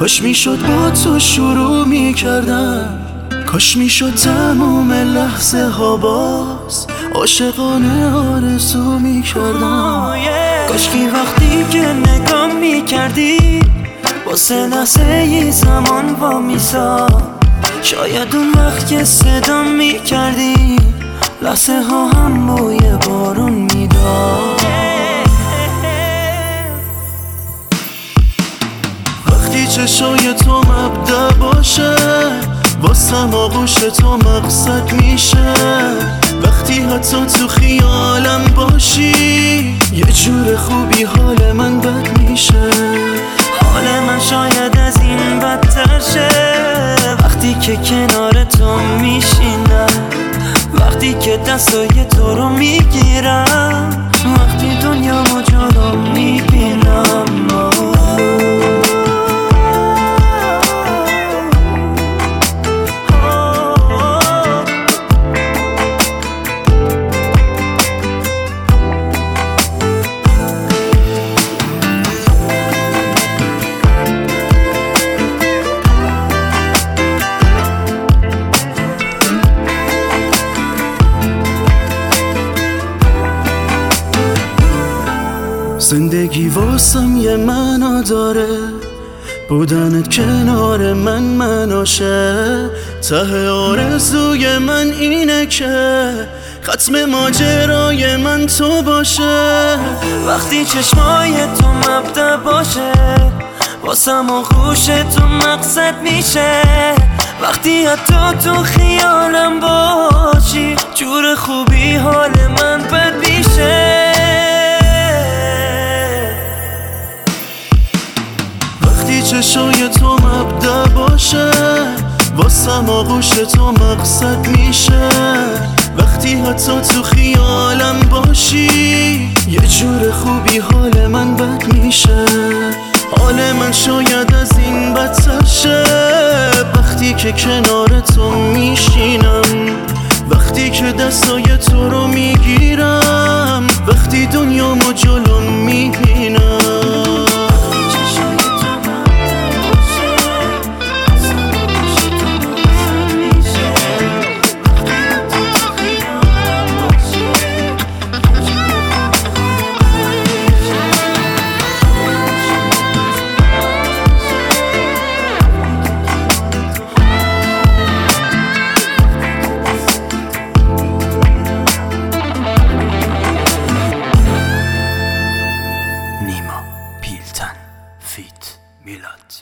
کاش میشد با تو شروع میکردم، کاش میشد تموم لحظه ها باز عاشقانه آرزو میکردم. کاش که وقتی که نگاه میکردی واسه لحظه ی زمان با میساد، شاید اون وقت که صدا میکردی لحظه ها هم بوی بارون میداد. وقتی چشای تو مبدأ باشه واسم آغوش تو مقصد میشه، وقتی حتی تو خیالم باشی یه جور خوبی حال من بد میشه. حال من شاید از این بدتر شه وقتی که کنار تو میشینم، وقتی که دستای تو رو میگیرم، وقتی دنیامو جلو میبینم. زندگی واسم یه معنا داره، بودنت کنار من مناشه. ته آرزوی من اینه که ختم ماجرای من تو باشه. وقتی چشمای تو مبدأ باشه واسم آغوش تو مقصد میشه، وقتی حتی تو خیالم باشی جور خوبی حال من بد میشه. وقتی چشای تو مبدأ باشه واسم آغوش تو مقصد میشه، وقتی حتی تو خیالم باشی یه جور خوبی حال من بد میشه. حال من شاید از این بدتر شه وقتی که کنار تو میشینم، وقتی که دستای تو رو میگیرم، وقتی دنیامو جلو میبینم. نیما پیلتن فیت میلاد.